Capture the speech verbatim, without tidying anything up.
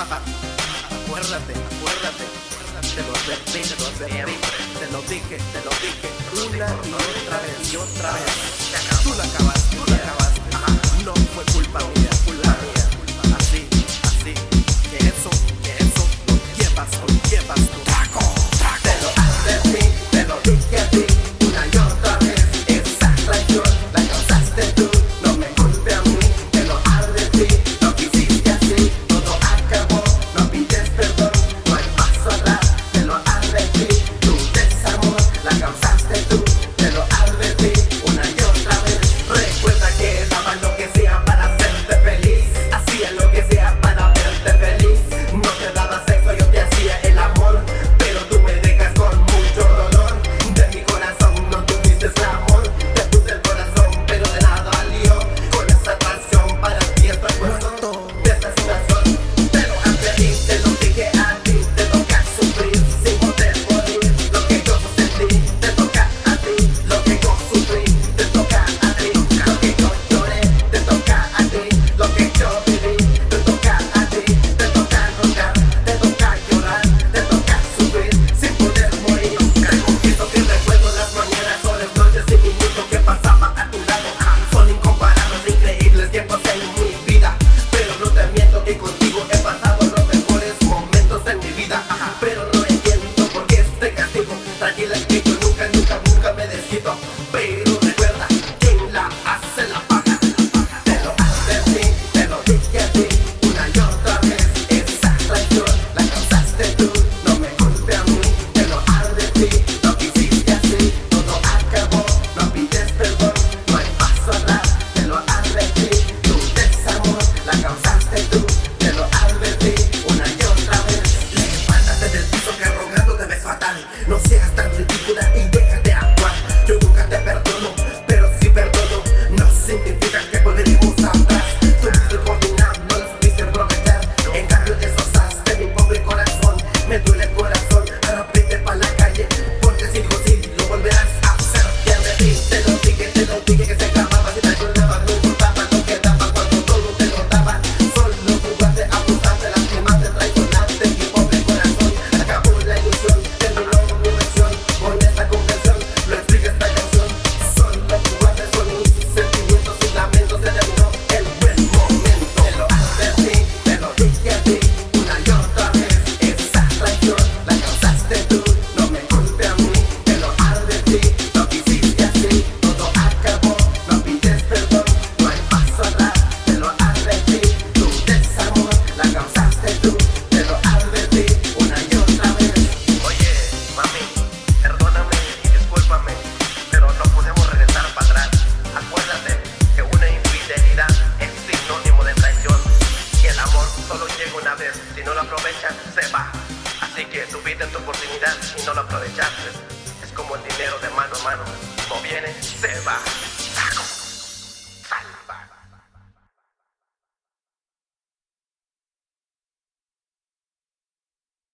Acuérdate, acuérdate, te lo advertí, te lo advertí, te lo dije, te lo dije, una y otra vez y otra vez. Tú la acabaste, tú la acabaste, no fue culpa mía, culpa mía. Así, así, que eso, que eso lo llevas, lo llevas tú. Te lo advertí, te lo dije a ti, una y otra vez. Esa traición la causaste tú, no me culpe a mí. Te lo advertí, no quisiste así, todo acabó, no pides perdón, no hay paso atrás. Te lo advertí, tu desamor la causaste tú. Te lo advertí, una y otra vez. Recuerda que daba lo que sea para hacerte feliz, hacía lo que sea para verte feliz. No te daba sexo, yo te hacía el amor, pero tú me dejas con mucho dolor. De mi corazón no tuviste el amor, te puse el corazón, pero de nada valió. Con esa atracción para ti estoy muerto de esta situación. Te lo advertí, te lo dije a ti, te toca sufrir sin poder morir. Lo que yo sentí, te toca a ti. Lo que yo sufrí, te toca a ti. Lo que yo lloré, te toca a ti. Lo que yo viví, te toca a ti. Te toca rogar, te toca llorar, te toca sufrir sin poder morir. Te confieso que recuerdo las mañanas, horas, noches y minutos que pasaba a tu lado. Son incomparables, increíbles tiempos en mi vida, pero no te miento que contigo he pasado los mejores momentos en mi vida. Pero no entiendo por qué este castigo. Tranquila que yo nunca, nunca, nunca me desquito. Pero recuerda, quien la hace la paga. Te lo advertí, te lo dije a ti, una y otra vez. Esa traición la causaste tú, no me culpe a mí. Te lo advertí, no quisiste así, todo acabó, no pides perdón, no hay paso atrás. Te lo advertí, tu desamor la causaste tú. Te lo advertí, una y otra vez. Levántate del piso que rogando te ves fatal. No seas tan ridícula y deja de actuar. Yo nunca te perdono, pero si perdono no significa que volveremos atrás. Tuviste oportunidad, no la supiste aprovechar. En cambio destrozaste mi pobre corazón. Me duele el corazón, ahora vete pa' la calle, porque si digo sí, lo volverás a hacer. Te advertí, te lo dije, te lo dije que se acababa. Si te acordabas, no importaba lo que daba cuando todo te lo daba. Solo jugaste, abusaste, lastimaste, traicionaste mi pobre corazón. Acabó la ilusión, terminó mi versión. Con esta confesión lo explica esta canción. Solo jugaste con mis sentimientos y lamentos. Se terminó el buen momento. Te lo advertí, te lo dije a ti, una y otra vez. Esa traición la causaste tú, no me culpe a mí. Te lo advertí, no quisiste así, todo acabó, no pides perdón, no hay paso atrás. Te lo advertí, tu desamor la causaste tú. Te lo advertí, una y otra vez. Oye, mami, perdóname y discúlpame, pero no podemos regresar para atrás. Acuérdate que una infidelidad es sinónimo de traición, y el amor solo llega una vez. Si no lo aprovechas, se va. Así que tuviste tu oportunidad y no lo aprovechaste. Es como el dinero de mano a mano, no viene, se va.